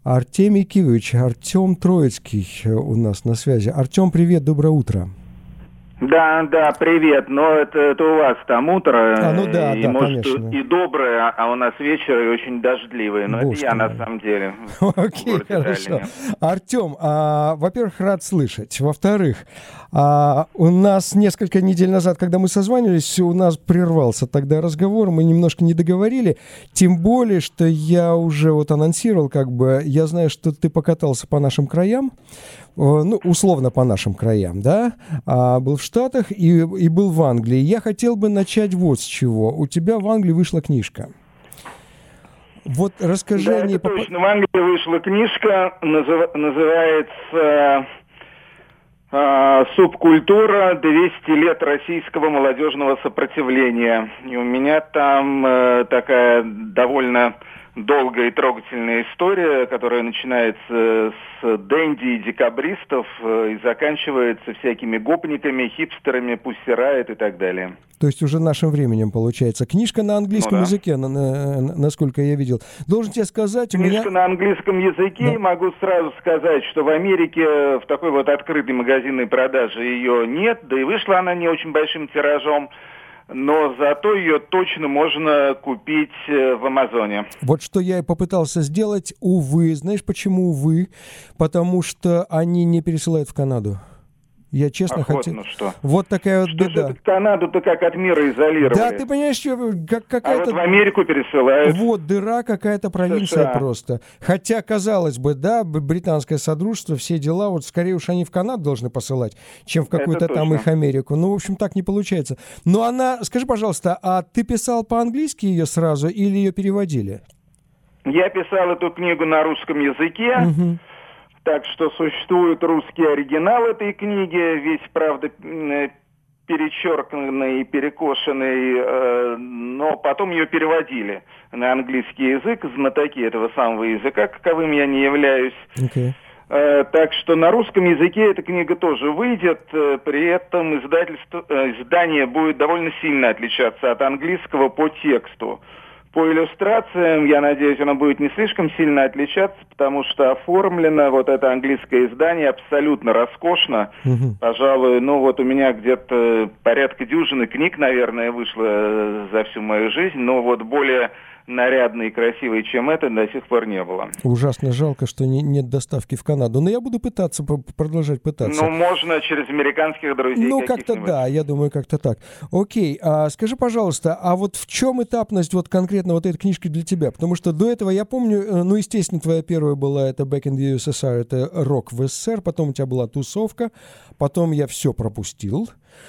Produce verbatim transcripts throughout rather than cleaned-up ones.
Артемий Кивович, Артем Троицкий у нас на связи. Артем, привет, доброе утро. Да, да, привет. Но это, это у вас там утро, а, ну да, и, да, может, конечно. и доброе, а у нас вечер и очень дождливый. Но Боже это я мой. на самом деле. Окей, хорошо. Артем, а, во-первых, рад слышать. Во-вторых, а, у нас несколько недель назад, когда мы созванивались, у нас прервался тогда разговор, мы немножко не договорили. Тем более, что я уже вот анонсировал, как бы, я знаю, что ты покатался по нашим краям. Ну, условно по нашим краям, да, а, был в Штатах и, и был в Англии. Я хотел бы начать вот с чего. У тебя в Англии вышла книжка. Вот расскажи да, о ней. Это точно. В Англии вышла книжка, назыв... называется э, «Субкультура. двести лет российского молодежного сопротивления». И у меня там э, такая довольно долгая и трогательная история, которая начинается с дэнди и декабристов и заканчивается всякими гопниками, хипстерами, Pussy Riot и так далее. То есть уже нашим временем получается. Книжка на английском ну, да. языке, на, на, насколько я видел. Должен тебе сказать, у Книжка меня... на английском языке, да. Могу сразу сказать, что в Америке в такой вот открытой магазинной продаже ее нет, да и вышла она не очень большим тиражом. Но зато ее точно можно купить в Амазоне. Вот что я и попытался сделать, увы. Знаешь, почему увы? Потому что они не пересылают в Канаду. Я честно Ах, хотел... Вот, ну что. Вот такая вот что беда. Что Канаду-то как от мира изолировали. Да, ты понимаешь, что как, какая-то... А вот в Америку пересылают. Вот дыра какая-то провинция США. Просто. Хотя, казалось бы, да, британское содружество, все дела, вот скорее уж они в Канаду должны посылать, чем в какую-то там их Америку. Ну, в общем, так не получается. Но она... Скажи, пожалуйста, а ты писал по-английски ее сразу или ее переводили? Я писал эту книгу на русском языке. Угу. Так что существует русский оригинал этой книги, весь, правда, перечеркнутый и перекошенный, э, но потом ее переводили на английский язык, знатоки этого самого языка, каковым я не являюсь. Okay. Э, так что на русском языке эта книга тоже выйдет, э, при этом издательство, э, издание будет довольно сильно отличаться от английского по тексту. По иллюстрациям, я надеюсь, оно будет не слишком сильно отличаться, потому что оформлено вот это английское издание абсолютно роскошно. Угу. Пожалуй, ну вот у меня где-то порядка дюжины книг, наверное, вышло за всю мою жизнь, но вот более нарядной и красивой, чем это, до сих пор не было. Ужасно жалко, что не, нет доставки в Канаду. Но я буду пытаться, продолжать пытаться. Ну, можно через американских друзей. Ну, как-то да, я думаю, как-то так. Окей, а скажи, пожалуйста, а вот в чем этапность вот конкретно вот этой книжки для тебя? Потому что до этого я помню, ну, естественно, твоя первая была это Back in the ю эс эс ар, это рок в СССР, потом у тебя была тусовка, потом я все пропустил.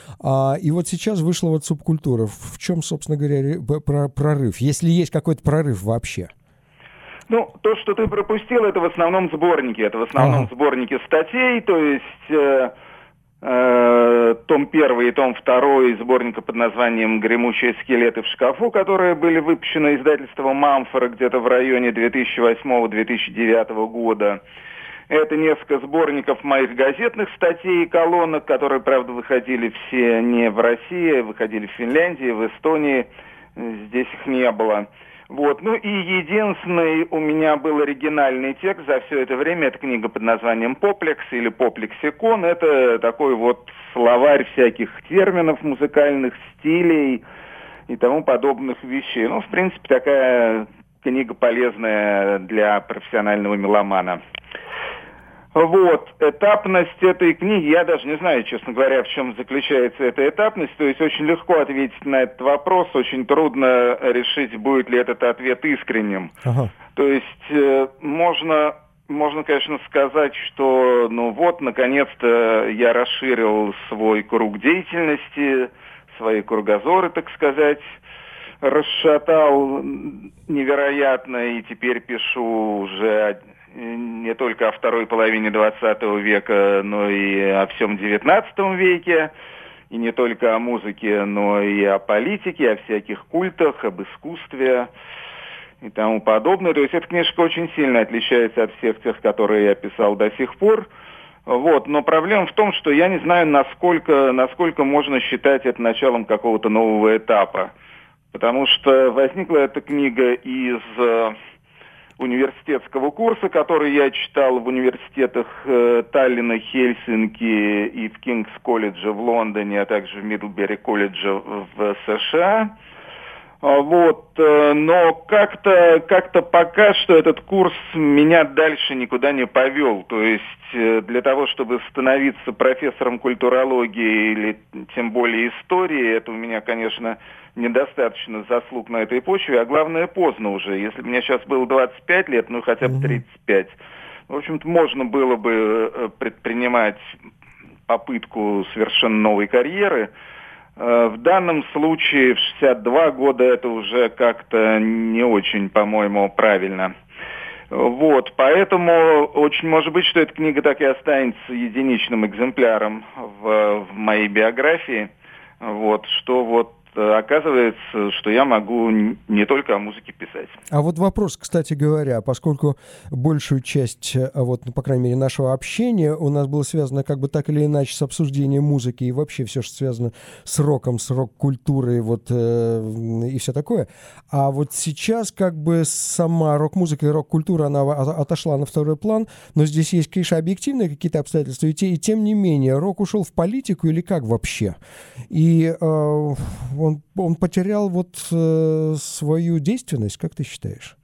А, и вот сейчас вышла вот субкультура. В чем, собственно говоря, прорыв? Если есть какой-то прорыв вообще? Ну, то, что ты пропустил, это в основном сборники. Это в основном ага. сборники статей, то есть э, э, том первый и том второй сборника под названием «Гремучие скелеты в шкафу», которые были выпущены издательством «Амфора» где-то в районе две тысячи восьмого — две тысячи девятого года. Это несколько сборников моих газетных статей и колонок, которые, правда, выходили все не в России, выходили в Финляндии, в Эстонии. Здесь их не было. Вот. Ну и единственный у меня был оригинальный текст за все это время. Это книга под названием «Поплекс» или «Поплексикон». Это такой вот словарь всяких терминов, музыкальных стилей и тому подобных вещей. Ну, в принципе, такая книга полезная для профессионального меломана. Вот, этапность этой книги, я даже не знаю, честно говоря, в чем заключается эта этапность, то есть очень легко ответить на этот вопрос, очень трудно решить, будет ли этот ответ искренним. Ага. То есть э, можно, можно, конечно, сказать, что, ну вот, наконец-то я расширил свой круг деятельности, свои кругозоры, так сказать, расшатал невероятно, и теперь пишу уже не только о второй половине двадцатого века, но и о всем девятнадцатом веке, и не только о музыке, но и о политике, о всяких культах, об искусстве и тому подобное. То есть эта книжка очень сильно отличается от всех тех, которые я писал до сих пор. Вот. Но проблема в том, что я не знаю, насколько, насколько можно считать это началом какого-то нового этапа. Потому что возникла эта книга из университетского курса, который я читал в университетах э, Таллина, Хельсинки и в Кингс-колледже в Лондоне, а также в Мидлбери-колледже в США. Вот, но как-то, как-то пока что этот курс меня дальше никуда не повел. То есть для того, чтобы становиться профессором культурологии или тем более истории, это у меня, конечно, недостаточно заслуг на этой почве, а главное, поздно уже. Если бы мне сейчас было двадцать пять лет, ну хотя бы тридцать пять, в общем-то, можно было бы предпринимать попытку совершенно новой карьеры. В данном случае в шестьдесят два года это уже как-то не очень, по-моему, правильно. Вот, поэтому очень может быть, что эта книга так и останется единичным экземпляром в, в моей биографии. Вот, что вот оказывается, что я могу не только о музыке писать. А вот вопрос, кстати говоря, поскольку большую часть, вот, ну, по крайней мере, нашего общения у нас было связано как бы так или иначе с обсуждением музыки и вообще все, что связано с роком, с рок-культурой, вот, э, и все такое. А вот сейчас как бы сама рок-музыка и рок-культура, она отошла на второй план, но здесь есть, конечно, объективные какие-то обстоятельства, и, те, и тем не менее, рок ушел в политику или как вообще? И э, Он, он потерял вот э, свою действенность, как ты считаешь?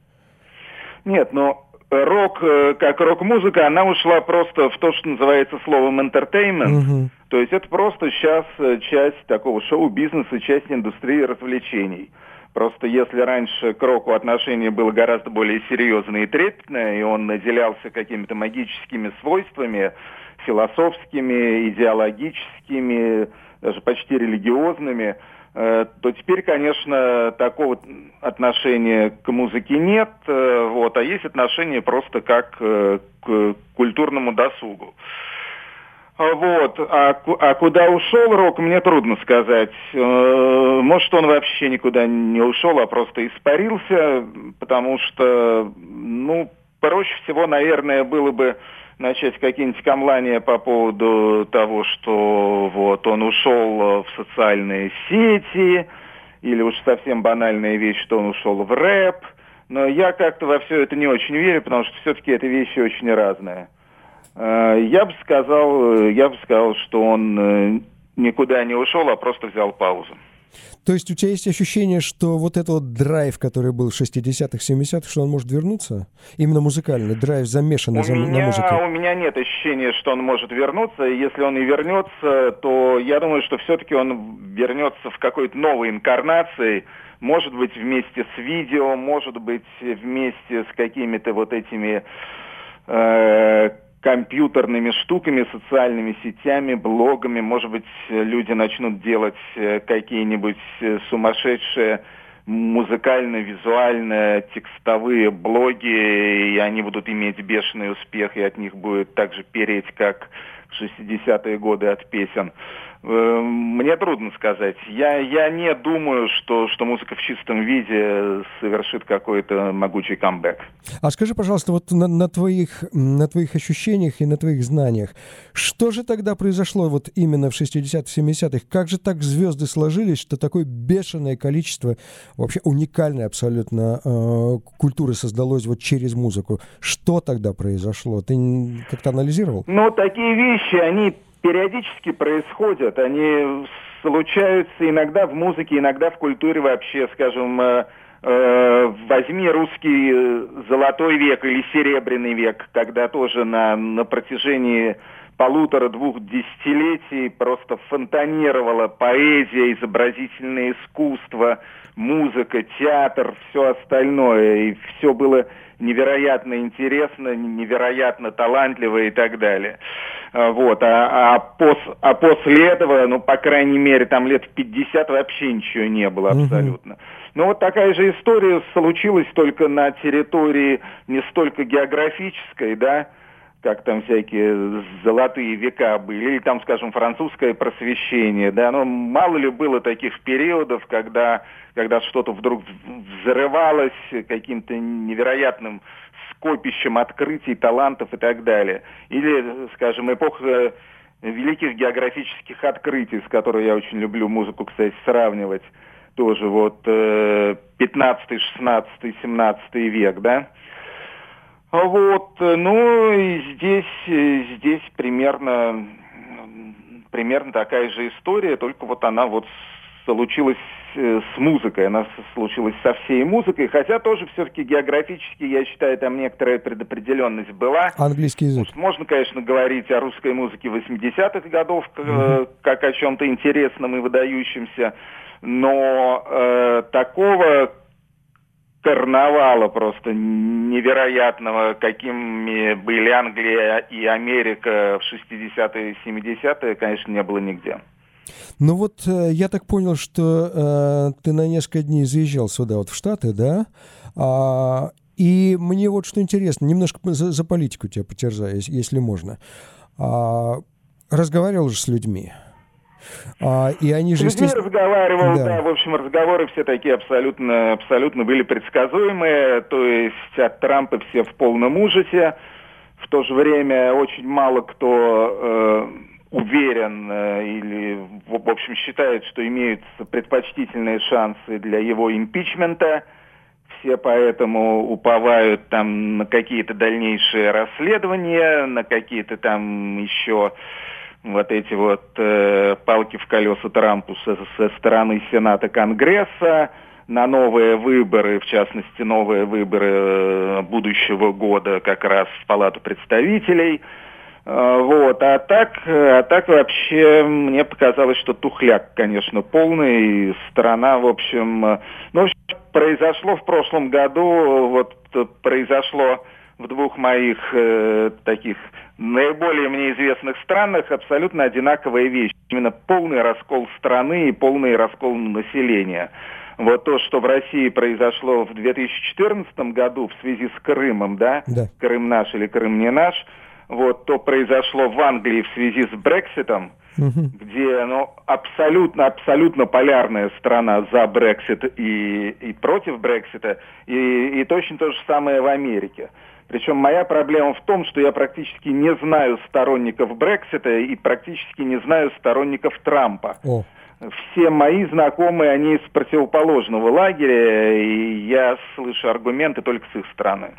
Нет, но рок, как рок-музыка, она ушла просто в то, что называется словом entertainment. Угу. То есть это просто сейчас часть такого шоу-бизнеса, часть индустрии развлечений. Просто если раньше к року отношение было гораздо более серьезное и трепетное, и он наделялся какими-то магическими свойствами, философскими, идеологическими, даже почти религиозными, то теперь, конечно, такого отношения к музыке нет, вот, а есть отношение просто как к культурному досугу. Вот. А, а куда ушел рок, мне трудно сказать. Может, он вообще никуда не ушел, а просто испарился, потому что, ну, проще всего, наверное, было бы начать какие-нибудь камлания по поводу того, что вот он ушел в социальные сети, или уж совсем банальная вещь, что он ушел в рэп. Но я как-то во все это не очень верю, потому что все-таки это вещи очень разные. Я бы сказал, я бы сказал, что он никуда не ушел, а просто взял паузу. То есть у тебя есть ощущение, что вот этот вот драйв, который был в шестидесятых, семидесятых, что он может вернуться? Именно музыкальный драйв, замешанный за, меня, на музыке. У меня нет ощущения, что он может вернуться. Если он и вернется, то я думаю, что все-таки он вернется в какой-то новой инкарнации. Может быть, вместе с видео, может быть, вместе с какими-то вот этими э, компьютерными штуками, социальными сетями, блогами. Может быть, люди начнут делать какие-нибудь сумасшедшие музыкально-визуально текстовые блоги, и они будут иметь бешеный успех, и от них будет так же переть, как в шестидесятые годы от песен. Мне трудно сказать. Я, я не думаю, что, что музыка в чистом виде совершит какой-то могучий камбэк. А скажи, пожалуйста, вот на, на, твоих, на твоих ощущениях и на твоих знаниях, что же тогда произошло вот именно в шестидесятых, семидесятых? Как же так звезды сложились, что такое бешеное количество, вообще уникальной абсолютно э, культуры создалось вот через музыку? Что тогда произошло? Ты как-то анализировал? Ну, такие вещи, они периодически происходят, они случаются иногда в музыке, иногда в культуре вообще, скажем, э, э, возьми русский золотой век или серебряный век, когда тоже на, на протяжении полутора-двух десятилетий просто фонтанировала поэзия, изобразительное искусство, музыка, театр, все остальное, и все было невероятно интересно, невероятно талантливо и так далее. Вот, а, а, пос, а после этого, ну, по крайней мере, там лет в пятьдесят вообще ничего не было абсолютно. Mm-hmm. Ну, вот такая же история случилась только на территории не столько географической, да, как там всякие золотые века были, или там, скажем, французское просвещение, да, но мало ли было таких периодов, когда, когда что-то вдруг взрывалось каким-то невероятным скопищем открытий, талантов и так далее. Или, скажем, эпоха великих географических открытий, с которой я очень люблю музыку, кстати, сравнивать, тоже вот пятнадцатый, шестнадцатый, семнадцатый век, да. Вот, ну и здесь, здесь примерно, примерно такая же история, только вот она вот случилась с музыкой, она случилась со всей музыкой, хотя тоже все-таки географически, я считаю, там некоторая предопределенность была. Английский язык. Можно, конечно, говорить о русской музыке восьмидесятых годов, угу. как о чем-то интересном и выдающемся, но э, такого карнавала просто невероятного, какими были Англия и Америка в шестидесятые и семидесятые, конечно, не было нигде. Ну вот э, я так понял, что э, ты на несколько дней заезжал сюда, вот в Штаты, да? А, и мне вот что интересно, немножко за, за политику тебя потерзаю, если, если можно. А, разговаривал же с людьми. А, и они же, с людьми разговаривал, да. да, в общем, разговоры все такие абсолютно, абсолютно были предсказуемые, то есть от Трампа все в полном ужасе, в то же время очень мало кто э, уверен э, или, в общем, считает, что имеются предпочтительные шансы для его импичмента, все поэтому уповают там на какие-то дальнейшие расследования, на какие-то там еще... вот эти вот э, палки в колеса Трампу со, со стороны Сената, Конгресса, на новые выборы, в частности, новые выборы э, будущего года как раз в Палату представителей. Э, вот. А так, а так вообще мне показалось, что тухляк, конечно, полный. Страна, в общем... Э, ну, в общем, произошло в прошлом году, вот произошло... в двух моих э, таких наиболее мне известных странах абсолютно одинаковая вещь. Именно полный раскол страны и полный раскол населения. Вот то, что в России произошло в две тысячи четырнадцатом году в связи с Крымом, да, да. Крым наш или Крым не наш, вот то произошло в Англии в связи с Брекситом, угу. где, ну, абсолютно, абсолютно полярная страна за Брексит и, и против Брексита, и, и точно то же самое в Америке. Причем моя проблема в том, что я практически не знаю сторонников Брексита и практически не знаю сторонников Трампа. О. Все мои знакомые, они из противоположного лагеря, и я слышу аргументы только с их стороны.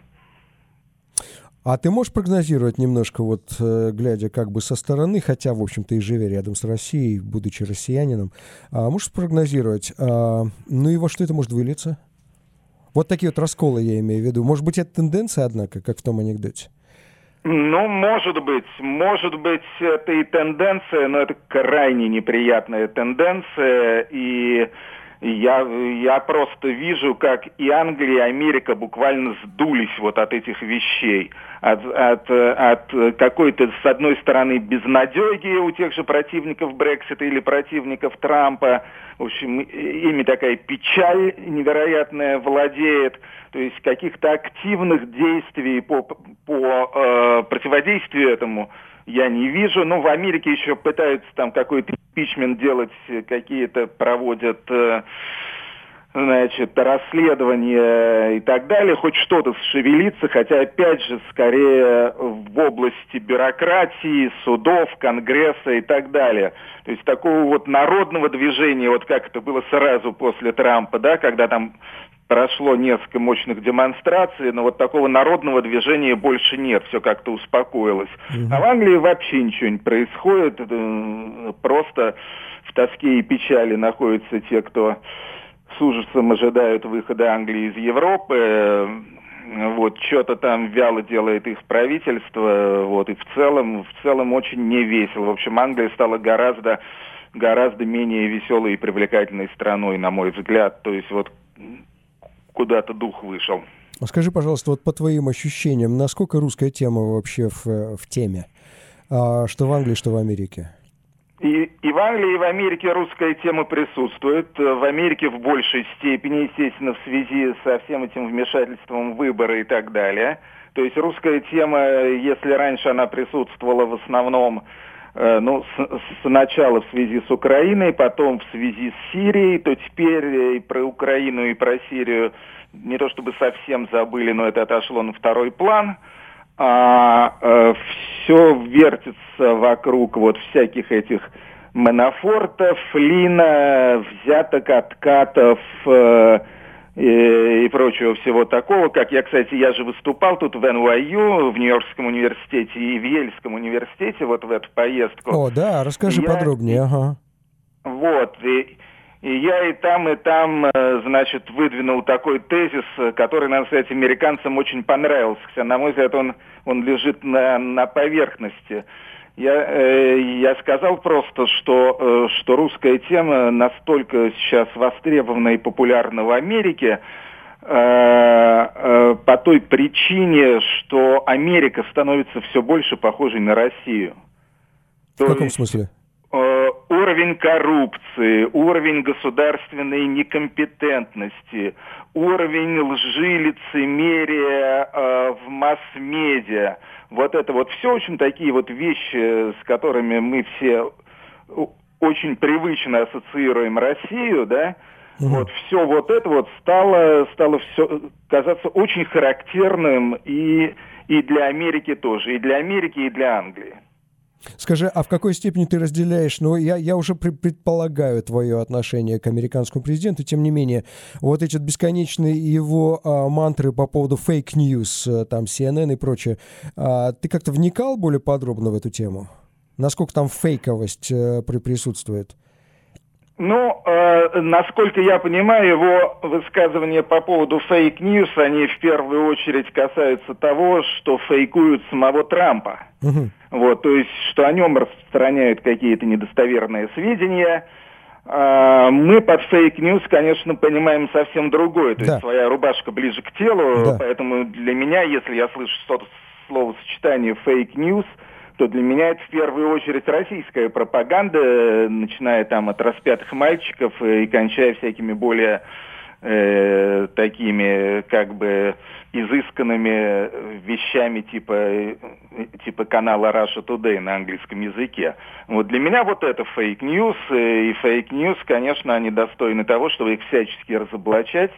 А ты можешь прогнозировать немножко, вот глядя как бы со стороны, хотя, в общем-то, и живя рядом с Россией, будучи россиянином, а можешь спрогнозировать, а, ну и во что это может вылиться? Вот такие вот расколы я имею в виду. Может быть, это тенденция, однако, как в том анекдоте? Ну, может быть. Может быть, это и тенденция, но это крайне неприятная тенденция. И я, я просто вижу, как и Англия, и Америка буквально сдулись вот от этих вещей. От, от, от какой-то, с одной стороны, безнадеги у тех же противников Брексита или противников Трампа. В общем, ими такая печаль невероятная владеет. То есть каких-то активных действий по, по э, противодействию этому я не вижу. Но в Америке еще пытаются там какой-то импичмент делать, какие-то проводят... Э, значит, расследования и так далее, хоть что-то шевелится, хотя, опять же, скорее в области бюрократии, судов, Конгресса и так далее. То есть такого вот народного движения, вот как это было сразу после Трампа, да, когда там прошло несколько мощных демонстраций, но вот такого народного движения больше нет, все как-то успокоилось. Mm-hmm. А в Англии вообще ничего не происходит, просто в тоске и печали находятся те, кто... с ужасом ожидают выхода Англии из Европы. Вот, что-то там вяло делает их правительство. Вот, и в целом, в целом очень не весело. В общем, Англия стала гораздо, гораздо менее веселой и привлекательной страной, на мой взгляд. То есть вот куда-то дух вышел. Скажи, пожалуйста, вот по твоим ощущениям, насколько русская тема вообще в, в теме? А, что в Англии, что в Америке? И, и в Англии, и в Америке русская тема присутствует. В Америке в большей степени, естественно, в связи со всем этим вмешательством в выборы и так далее. То есть русская тема, если раньше она присутствовала в основном, э, ну, с, сначала в связи с Украиной, потом в связи с Сирией, то теперь и про Украину, и про Сирию не то чтобы совсем забыли, но это отошло на второй план. А э, все вертится вокруг вот всяких этих Манафортов, Флина, взяток, откатов, э, и, и прочего всего такого. Как я, кстати, я же выступал тут в эн уай ю, в Нью-Йоркском университете и в Ельском университете вот в эту поездку. О, да, расскажи и подробнее, я, ага. Вот, и, и я и там, и там, значит, выдвинул такой тезис, который, надо сказать, американцам очень понравился. Хотя, на мой взгляд, он, он лежит на, на поверхности. Я, э, я сказал просто, что, э, что русская тема настолько сейчас востребована и популярна в Америке, э, э, по той причине, что Америка становится все больше похожей на Россию. В каком есть, смысле? Э, уровень коррупции, уровень государственной некомпетентности, уровень лжи, лицемерия э, в масс-медиа. Вот это вот все очень такие вот вещи, с которыми мы все очень привычно ассоциируем Россию, да, угу. Вот все вот это вот стало, стало все казаться очень характерным и, и для Америки тоже, и для Америки, и для Англии. Скажи, а в какой степени ты разделяешь, ну, я, я уже предполагаю твое отношение к американскому президенту, тем не менее, вот эти бесконечные его а, мантры по поводу фейк-ньюс, там, си эн эн и прочее, а, ты как-то вникал более подробно в эту тему? Насколько там фейковость а, присутствует? Ну, э, насколько я понимаю, его высказывания по поводу фейк-ньюс, они в первую очередь касаются того, что фейкуют самого Трампа. Угу. Вот, то есть, что о нем распространяют какие-то недостоверные сведения. Э, мы под фейк-ньюс, конечно, понимаем совсем другое. То да. есть, своя рубашка ближе к телу. Да. Поэтому для меня, если я слышу что-то словосочетание фейк-ньюс, то для меня это в первую очередь российская пропаганда, начиная там от распятых мальчиков и кончая всякими более э, такими как бы изысканными вещами типа, типа канала Russia Today на английском языке. Вот для меня вот это фейк-ньюс, и фейк-ньюс, конечно, они достойны того, чтобы их всячески разоблачать.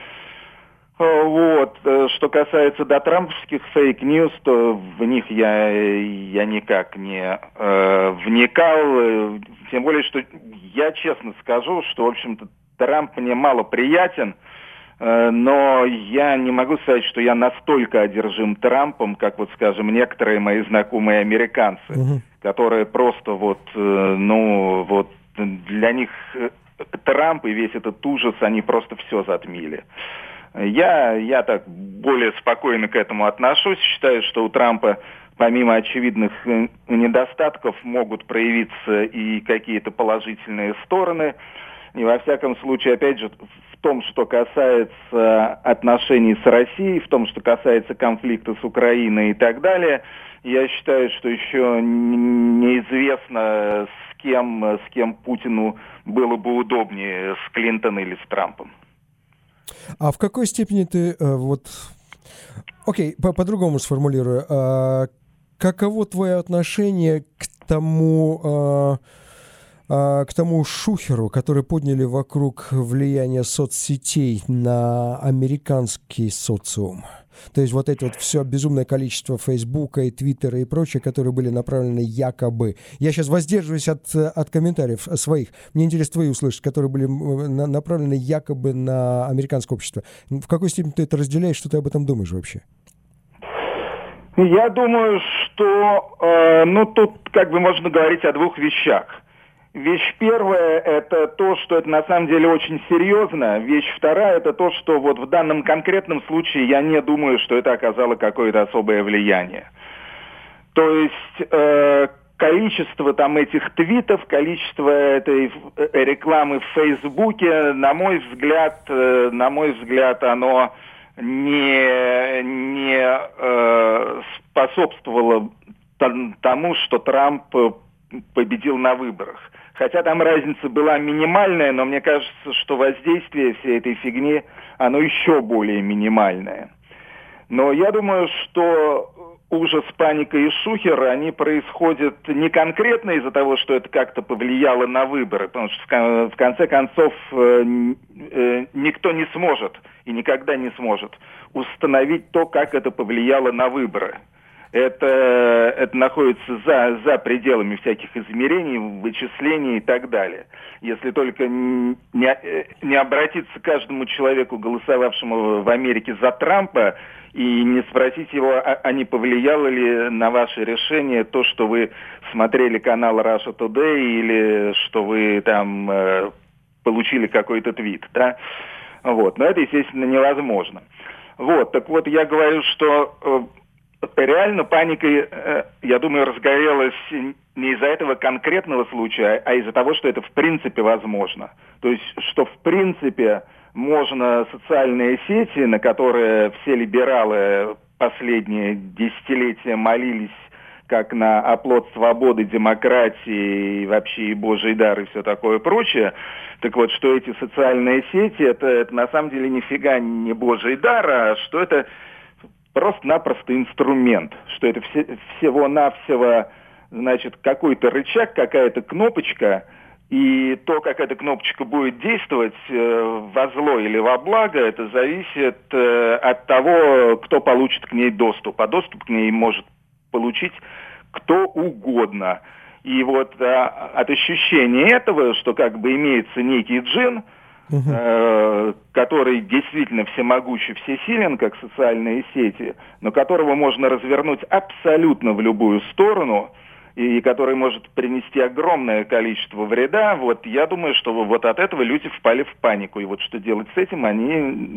Вот. Что касается дотрамповских фейк-ньюс, то в них я, я никак не э, вникал. Тем более, что я честно скажу, что, в общем-то, Трамп мне мало приятен, э, но я не могу сказать, что я настолько одержим Трампом, как, вот, скажем, некоторые мои знакомые американцы, угу. которые просто вот, э, ну, вот для них Трамп и весь этот ужас, они просто все затмили. Я, я так более спокойно к этому отношусь. Считаю, что у Трампа, помимо очевидных недостатков, могут проявиться и какие-то положительные стороны. И во всяком случае, опять же, в том, что касается отношений с Россией, в том, что касается конфликта с Украиной и так далее, я считаю, что еще неизвестно, с кем, с кем Путину было бы удобнее, с Клинтон или с Трампом. А в какой степени ты э, вот... Окей, по- по-другому сформулирую. А, каково твое отношение к тому, а, а, к тому шухеру, который подняли вокруг влияния соцсетей на американский социум? То есть вот это вот все безумное количество Фейсбука и Твиттера и прочее, которые были направлены якобы. Я сейчас воздерживаюсь от, от комментариев своих. Мне интересно твои услышать, которые были на, направлены якобы на американское общество. В какой степени ты это разделяешь, что ты об этом думаешь вообще? Я думаю, что э, ну тут как бы можно говорить о двух вещах. Вещь первая – это то, что это на самом деле очень серьезно. Вещь вторая – это то, что вот в данном конкретном случае я не думаю, что это оказало какое-то особое влияние. То есть э, количество там этих твитов, количество этой рекламы в Фейсбуке, на мой взгляд, э, на мой взгляд, оно не, не э, способствовало тому, что Трамп победил на выборах. Хотя там разница была минимальная, но мне кажется, что воздействие всей этой фигни, оно еще более минимальное. Но я думаю, что ужас, паника и шухер, они происходят не конкретно из-за того, что это как-то повлияло на выборы, потому что в конце концов никто не сможет и никогда не сможет установить то, как это повлияло на выборы. Это, это находится за, за пределами всяких измерений, вычислений и так далее. Если только не, не обратиться к каждому человеку, голосовавшему в Америке за Трампа, и не спросить его, а, а не повлияло ли на ваше решение то, что вы смотрели канал Russia Today или что вы там э, получили какой-то твит, да? Вот. Но это, естественно, невозможно. Вот. Так вот, я говорю, что... Э, реально паника, я думаю, разгорелась не из-за этого конкретного случая, а из-за того, что это в принципе возможно. То есть, что в принципе можно социальные сети, на которые все либералы последние десятилетия молились как на оплот свободы, демократии и вообще и божий дар и все такое прочее. Так вот, что эти социальные сети, это, это на самом деле нифига не божий дар, а что это... просто-напросто инструмент, что это все, всего-навсего, значит, какой-то рычаг, какая-то кнопочка, и то, как эта кнопочка будет действовать э, во зло или во благо, это зависит э, от того, кто получит к ней доступ. А доступ к ней может получить кто угодно. И вот а, от ощущения этого, что как бы имеется некий джин, Uh-huh. э, который действительно всемогущий, всесилен, как социальные сети, но которого можно развернуть абсолютно в любую сторону и который может принести огромное количество вреда, вот я думаю, что вот от этого люди впали в панику. И вот что делать с этим, они,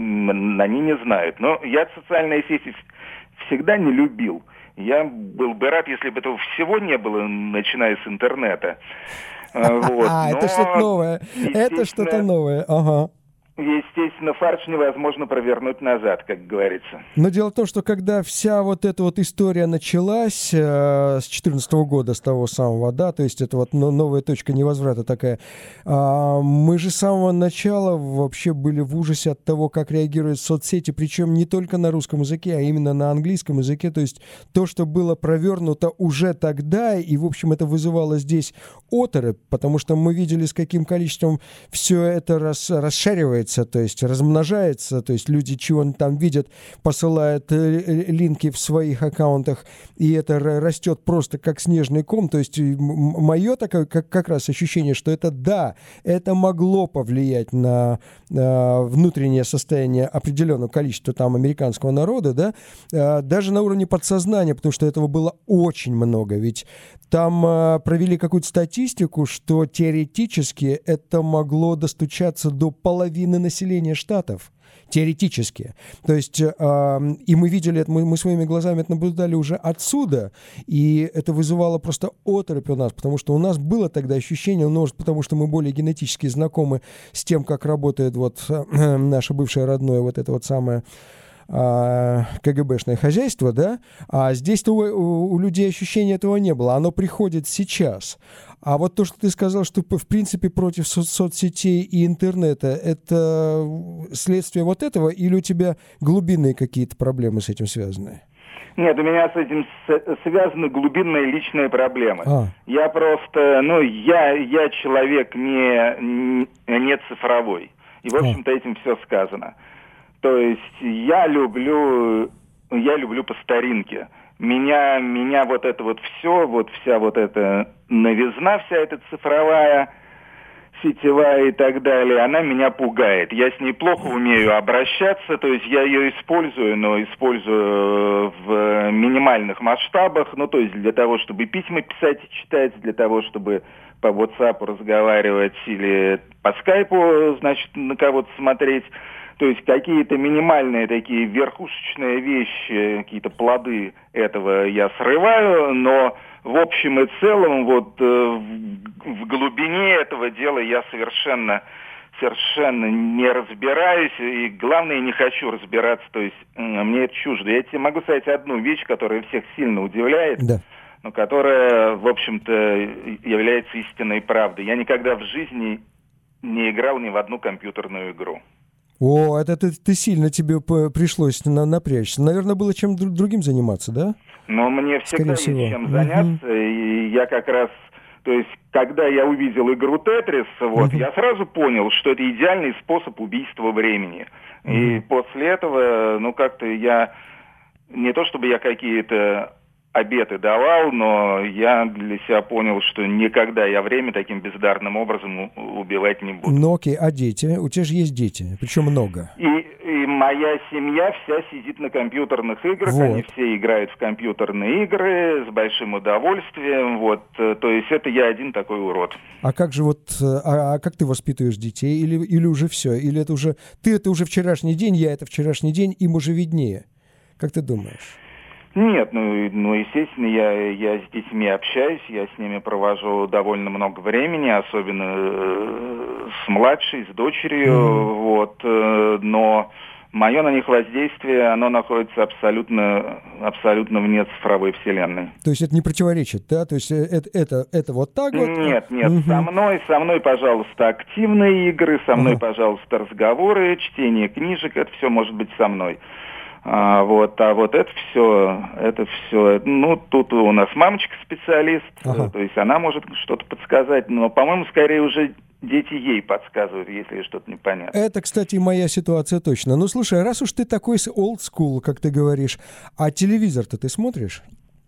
они не знают. Но я социальные сети всегда не любил. Я был бы рад, если бы этого всего не было, начиная с интернета. Вот. А, это что-то новое. Это что-то новое. Ага. Естественно, фарш невозможно провернуть назад, как говорится. Но дело в том, что когда вся вот эта вот история началась э, с две тысячи четырнадцатого года, с того самого, да, то есть это вот новая точка невозврата такая, э, мы же с самого начала вообще были в ужасе от того, как реагируют соцсети, причем не только на русском языке, а именно на английском языке, то есть то, что было провернуто уже тогда, и, в общем, это вызывало здесь оторопь, потому что мы видели, с каким количеством все это рас, расшаривается, то есть размножается, то есть люди чего-нибудь там видят, посылают линки в своих аккаунтах, и это растет просто как снежный ком. То есть мое такое как, как раз ощущение, что это да, это могло повлиять на э, внутреннее состояние определенного количества там американского народа, да, э, даже на уровне подсознания, потому что этого было очень много. Ведь там э, провели какую-то статистику, что теоретически это могло достучаться до половины населения штатов. Теоретически. То есть, э, и мы видели это, мы, мы своими глазами это наблюдали уже отсюда, и это вызывало просто оторопь у нас, потому что у нас было тогда ощущение, ну, может, потому что мы более генетически знакомы с тем, как работает вот э, наше бывшее родное, вот это вот самое КГБшное хозяйство, да, а здесь-то у, у людей ощущения этого не было, оно приходит сейчас. А вот то, что ты сказал, что в принципе против со- соцсетей и интернета, это следствие вот этого, или у тебя глубинные какие-то проблемы с этим связаны? Нет, у меня с этим с- связаны глубинные личные проблемы. А. Я просто, ну, я, я человек не, не цифровой. И, в общем-то, этим все сказано. То есть я люблю, я люблю по старинке. Меня, меня вот это вот все, вот вся вот эта новизна, вся эта цифровая, сетевая и так далее, она меня пугает. Я с ней плохо умею обращаться, то есть я ее использую, но использую в минимальных масштабах, ну то есть для того, чтобы письма писать и читать, для того, чтобы по WhatsApp разговаривать или по скайпу, значит, на кого-то смотреть. То есть какие-то минимальные такие верхушечные вещи, какие-то плоды этого я срываю, но в общем и целом вот э, в, в глубине этого дела я совершенно, совершенно не разбираюсь и, главное, не хочу разбираться, то есть э, мне это чуждо. Я тебе могу сказать одну вещь, которая всех сильно удивляет, да. но которая, в общем-то, является истинной правдой. Я никогда в жизни не играл ни в одну компьютерную игру. О, это ты, ты сильно тебе пришлось на, напрячься. Наверное, было чем друг, другим заниматься, да? Но мне всегда есть чем заняться, uh-huh. и я как раз, то есть, когда я увидел игру Тетрис, вот, uh-huh. я сразу понял, что это идеальный способ убийства времени. Uh-huh. И после этого, ну, как-то я, не то чтобы я какие-то обеты давал, но я для себя понял, что никогда я время таким бездарным образом убивать не буду. Ну окей, а дети? У тебя же есть дети, причем много. И, и моя семья вся сидит на компьютерных играх, вот. Они все играют в компьютерные игры с большим удовольствием, вот, то есть это я один такой урод. А как же вот, а, а как ты воспитываешь детей, или, или уже все, или это уже, ты это уже вчерашний день, я это вчерашний день, им уже виднее, как ты думаешь? Нет, ну, ну естественно, я, я с детьми общаюсь, я с ними провожу довольно много времени, особенно э, с младшей, с дочерью, mm-hmm. вот, э, но мое на них воздействие, оно находится абсолютно, абсолютно вне цифровой вселенной. То есть это не противоречит, да? То есть это, это, это вот так вот? Нет, нет, mm-hmm. со мной, со мной, пожалуйста, активные игры, со мной, uh-huh. пожалуйста, разговоры, чтение книжек, это все может быть со мной. А вот, а вот это все, это все, ну, тут у нас мамочка специалист, ага. то есть она может что-то подсказать, но, по-моему, скорее уже дети ей подсказывают, если что-то непонятно. Это, кстати, моя ситуация точно. Ну, слушай, раз уж ты такой old school, как ты говоришь, а телевизор-то ты смотришь?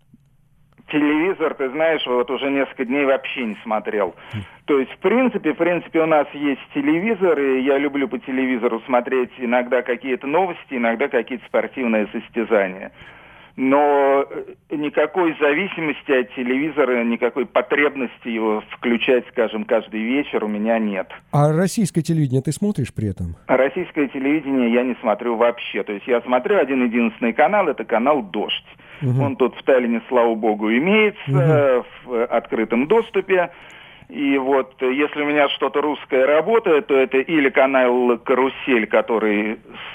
Телевизор, ты знаешь, вот уже несколько дней вообще не смотрел. То есть, в принципе, в принципе, у нас есть телевизор, и я люблю по телевизору смотреть иногда какие-то новости, иногда какие-то спортивные состязания. Но никакой зависимости от телевизора, никакой потребности его включать, скажем, каждый вечер у меня нет. А российское телевидение ты смотришь при этом? А российское телевидение я не смотрю вообще. То есть я смотрю один-единственный канал, это канал «Дождь». Угу. Он тут в Таллине, слава богу, имеется, угу. в открытом доступе. И вот если у меня что-то русское работает, то это или канал «Карусель», который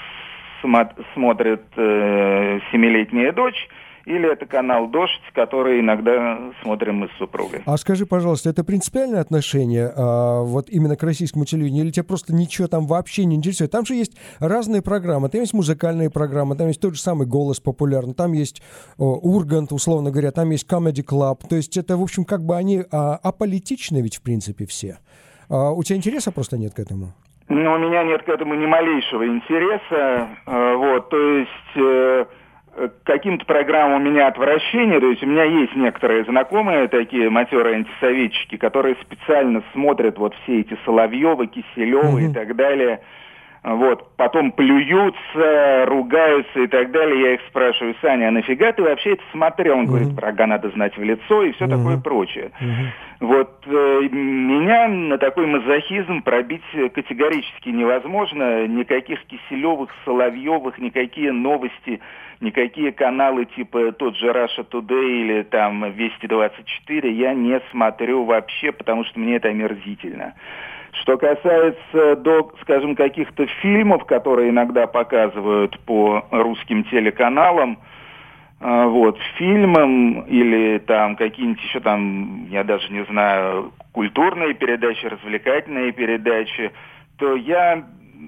смо- смотрит э, семилетняя дочь, или это канал «Дождь», который иногда смотрим мы с супругой. А скажи, пожалуйста, это принципиальное отношение а, вот именно к российскому телевидению, или тебя просто ничего там вообще не интересует? Там же есть разные программы, там есть музыкальные программы, там есть тот же самый «Голос» популярный, там есть о, «Ургант», условно говоря, там есть «Comedy Club». То есть это, в общем, как бы они а, аполитичны ведь, в принципе, все. А, у тебя интереса просто нет к этому? Ну, у меня нет к этому ни малейшего интереса. А, вот, то есть... К каким-то программам у меня отвращение, то есть у меня есть некоторые знакомые такие матерые антисоветчики, которые специально смотрят вот все эти Соловьевы, Киселевы mm-hmm. и так далее, вот, потом плюются, ругаются и так далее. Я их спрашиваю: Саня, а нафига ты вообще это смотрел? Он mm-hmm. говорит: врага надо знать в лицо и все mm-hmm. такое прочее. Mm-hmm. Вот э, меня на такой мазохизм пробить категорически невозможно. Никаких Киселевых, Соловьевых, никакие новости, никакие каналы типа тот же Russia Today или там Вести двадцать четыре я не смотрю вообще, потому что мне это омерзительно. Что касается, до, скажем, каких-то фильмов, которые иногда показывают по русским телеканалам, э, вот, фильмам или там какие-нибудь еще там, я даже не знаю, культурные передачи, развлекательные передачи, то я...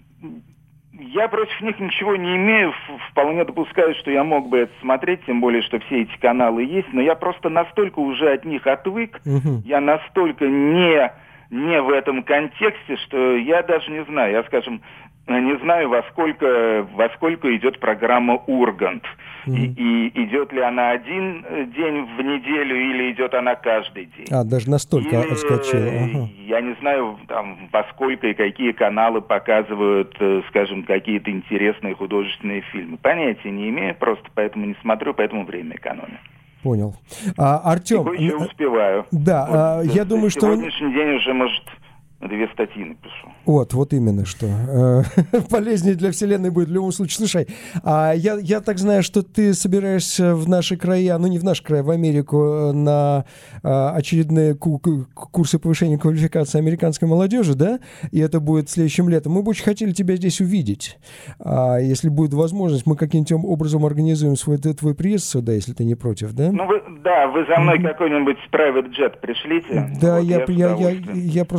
Я против них ничего не имею, вполне допускаю, что я мог бы это смотреть, тем более, что все эти каналы есть, но я просто настолько уже от них отвык, uh-huh. я настолько не, не в этом контексте, что я даже не знаю, я, скажем, не знаю, во сколько, во сколько идет программа «Ургант», uh-huh. и, и идет ли она один день в неделю или идет она каждый день. А, даже настолько или, отскочила. Ага. Я не знаю, там, во сколько и какие каналы показывают, скажем, какие-то интересные художественные фильмы. Понятия не имею, просто поэтому не смотрю, поэтому время экономлю. Понял. А, Артем... И кое-что успеваю. Да, вот, а, я думаю, что... Сегодняшний день уже, может... Две статьи напишу. Вот, вот именно что. Полезнее для Вселенной будет в любом случае. Слушай, а я, я так знаю, что ты собираешься в наши края, ну не в наш край, в Америку, на а, очередные ку- курсы повышения квалификации американской молодежи, да? И это будет следующим летом. Мы бы очень хотели тебя здесь увидеть. А, если будет возможность, мы каким-то образом организуем свой твой приезд сюда, если ты не против, да? Ну, вы, да, вы за мной mm-hmm. какой-нибудь private jet пришлите. Да, вот я, я, я, я, я просто привезу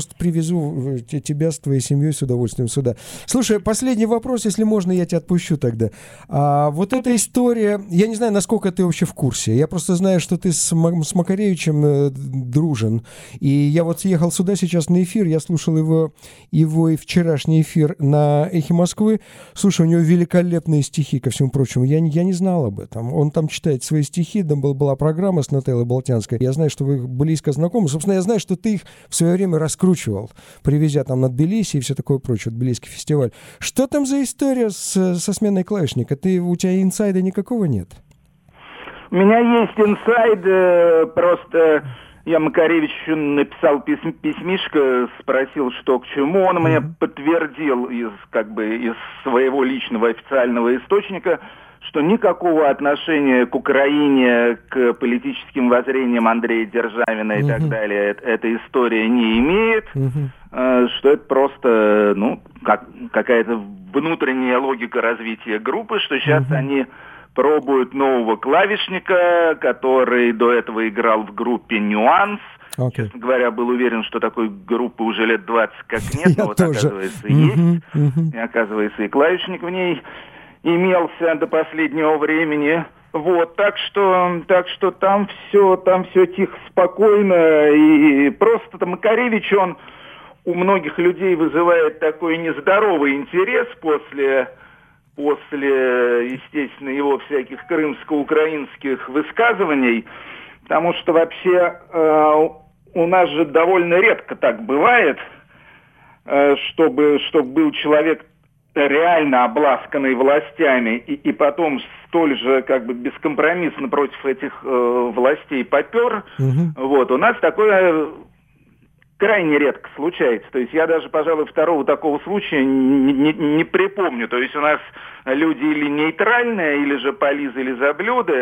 привезу тебя с твоей семьей с удовольствием сюда. Слушай, последний вопрос, если можно, я тебя отпущу тогда. А, вот эта история, я не знаю, насколько ты вообще в курсе. Я просто знаю, что ты с, М- с Макаревичем э, дружен. И я вот ехал сюда сейчас на эфир, я слушал его, его и вчерашний эфир на «Эхе Москвы». Слушай, у него великолепные стихи, ко всему прочему. Я, я не знал об этом. Он там читает свои стихи, там был, была программа с Нателлой Болтянской. Я знаю, что вы близко знакомы. Собственно, я знаю, что ты их в свое время раскручивал, привезя там на Тбилиси и все такое прочее, Тбилисский фестиваль. Что там за история с, со сменой клавишника? Ты, у тебя инсайда никакого нет? У меня есть инсайд, э, просто я Макаревичу написал письм, письмишко, спросил, что к чему. Он mm-hmm. мне подтвердил из, как бы, из своего личного официального источника, что никакого отношения к Украине, к политическим воззрениям Андрея Державина и uh-huh. так далее эта история не имеет, uh-huh. что это просто ну, как, какая-то внутренняя логика развития группы, что сейчас uh-huh. они пробуют нового клавишника, который до этого играл в группе «Нюанс». Okay. Честно говоря, был уверен, что такой группы уже лет двадцать как нет, но вот тоже. Оказывается uh-huh. есть, uh-huh. и оказывается и клавишник в ней имелся до последнего времени. Вот, так что, так что там все, там все тихо, спокойно, и просто Макаревич, он у многих людей вызывает такой нездоровый интерес после, после, естественно, его всяких крымско-украинских высказываний, потому что вообще э, у нас же довольно редко так бывает, э, чтобы, чтобы был человек реально обласканный властями и, и потом столь же как бы бескомпромиссно против этих э, властей попер, угу. вот, у нас такое крайне редко случается. То есть я даже, пожалуй, второго такого случая не, не, не припомню. То есть у нас люди или нейтральные, или же полизы, или заблюды,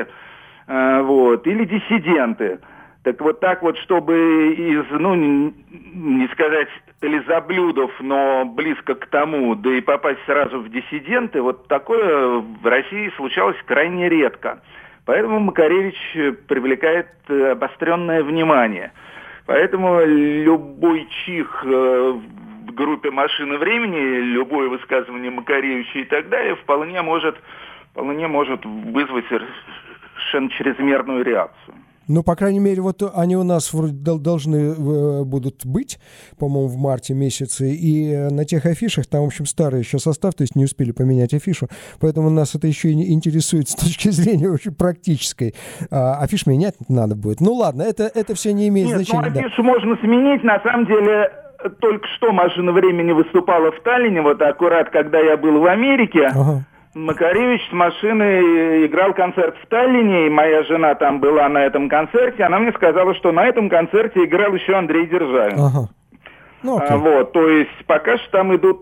э, вот, или диссиденты. Так вот так вот, чтобы из, ну, не, не сказать лизоблюдов, но близко к тому, да и попасть сразу в диссиденты, вот такое в России случалось крайне редко. Поэтому Макаревич привлекает обостренное внимание. Поэтому любой чих в группе «Машина времени», любое высказывание Макаревича и так далее вполне может, вполне может вызвать совершенно чрезмерную реакцию. Ну, по крайней мере, вот они у нас должны будут быть, по-моему, в марте месяце, и на тех афишах, там, в общем, старый еще состав, то есть не успели поменять афишу, поэтому нас это еще и интересует с точки зрения очень практической. А, афиш менять надо будет. Ну, ладно, это, это все не имеет Нет, значения. Нет, ну, афишу да. можно сменить, на самом деле... Только что «Машина времени» выступала в Таллине, вот аккурат, когда я был в Америке. Ага. Макаревич с машины играл концерт в Таллине, и моя жена там была на этом концерте. Она мне сказала, что на этом концерте играл еще Андрей Державин. Ага. Ну, а, вот, то есть пока что там идут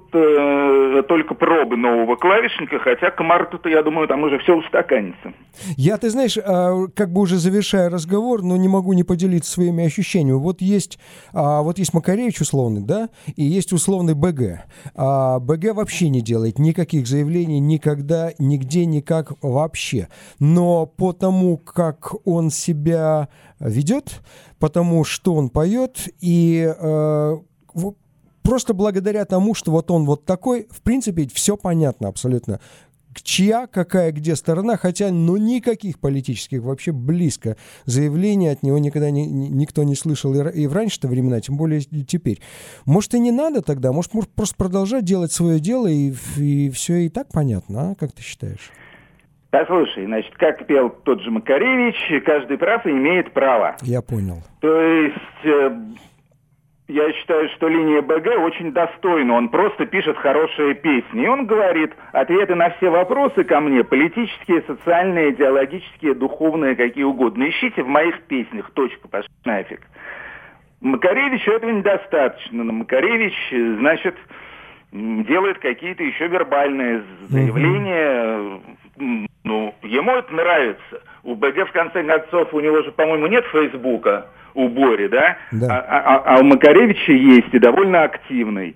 э, только пробы нового клавишника, хотя к марту-то, я думаю, там уже все устаканится. Я, ты знаешь, э, как бы уже завершая разговор, но не могу не поделиться своими ощущениями. Вот есть, э, вот есть Макаревич условный, да, и есть условный БГ. А БГ вообще не делает никаких заявлений никогда, нигде, никак вообще. Но по тому, как он себя ведет, по тому, что он поет, и... Э, просто благодаря тому, что вот он вот такой, в принципе, все понятно абсолютно. Чья, какая, где сторона, хотя, ну, никаких политических вообще близко заявлений от него никогда не, никто не слышал и, и в раньше-то времена, тем более теперь. Может, и не надо тогда? Может, может просто продолжать делать свое дело, и, и все и так понятно, а? Как ты считаешь? Послушай, значит, как пел тот же Макаревич, каждый прав и имеет право. Я понял. То есть... Я считаю, что линия БГ очень достойна. Он просто пишет хорошие песни. И он говорит, ответы на все вопросы ко мне, политические, социальные, идеологические, духовные, какие угодно, ищите в моих песнях. Точка, пошли нафиг. Макаревичу этого недостаточно. Но Макаревич, значит, делает какие-то еще вербальные заявления. Mm-hmm. Ну, ему это нравится. У БГ, в конце концов, у него же, по-моему, нет Фейсбука. У Бори, да? да. А, а, а у Макаревича есть и довольно активный.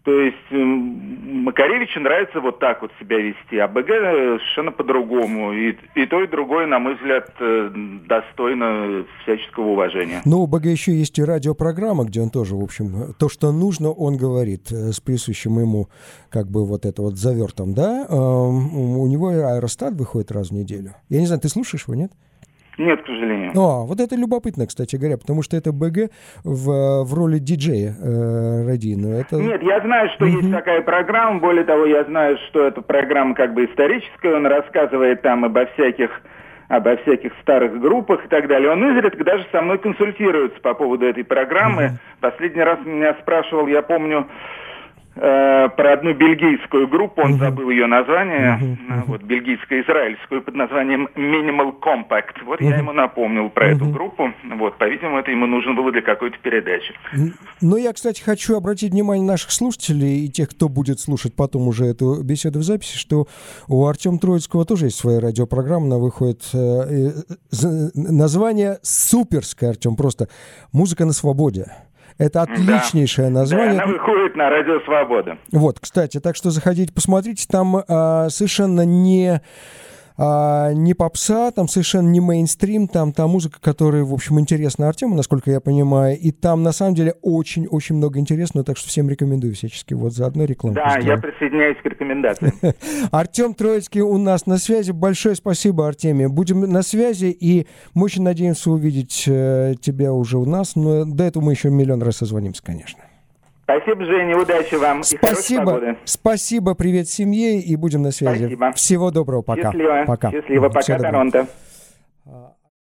То есть Макаревичу нравится вот так вот себя вести, а БГ совершенно по-другому. И, и то, и другое, на мой взгляд, достойно всяческого уважения. Ну, у БГ еще есть и радиопрограмма, где он тоже, в общем, то, что нужно, он говорит, с присущим ему, как бы, вот это вот завертом, да? У него Аэростат выходит раз в неделю. Я не знаю, ты слушаешь его, нет? Нет, к сожалению. О, вот это любопытно, кстати говоря, потому что это БГ в, в роли диджея э, радийного. Это... Нет, я знаю, что uh-huh. есть такая программа. Более того, я знаю, что эта программа как бы историческая. Он рассказывает там обо всяких, обо всяких старых группах и так далее. Он изредка даже со мной консультируется по поводу этой программы. Uh-huh. Последний раз меня спрашивал, я помню, э, про одну бельгийскую группу, он uh-huh. забыл ее название, uh-huh. вот, бельгийско-израильскую под названием Minimal Compact. Вот uh-huh. я ему напомнил про uh-huh. эту группу. Вот, по-видимому, это ему нужно было для какой-то передачи. Ну, я, кстати, хочу обратить внимание наших слушателей и тех, кто будет слушать потом уже эту беседу в записи, что у Артема Троицкого тоже есть своя радиопрограмма, она выходит, э, э, название суперское, Артем, просто «Музыка на свободе». Это отличнейшее да. название. Да, она выходит на Радио Свобода. Вот, кстати, так что заходите, посмотрите, там а, совершенно не, а, не попса, там совершенно не мейнстрим, там та музыка, которая, в общем, интересна Артему, насколько я понимаю, и там, на самом деле, очень-очень много интересного, так что всем рекомендую всячески. Вот заодно рекламу. Да, я присоединяюсь к рекомендациям. Артем Троицкий у нас на связи. Большое спасибо, Артемий. Будем на связи, и мы очень надеемся увидеть э, тебя уже у нас, но до этого мы еще миллион раз созвонимся, конечно. Спасибо, Женя, удачи вам. Спасибо, спасибо, привет семье, и будем на связи. Спасибо. Всего доброго, пока. Счастливо, пока. Счастливо, пока, Торонто.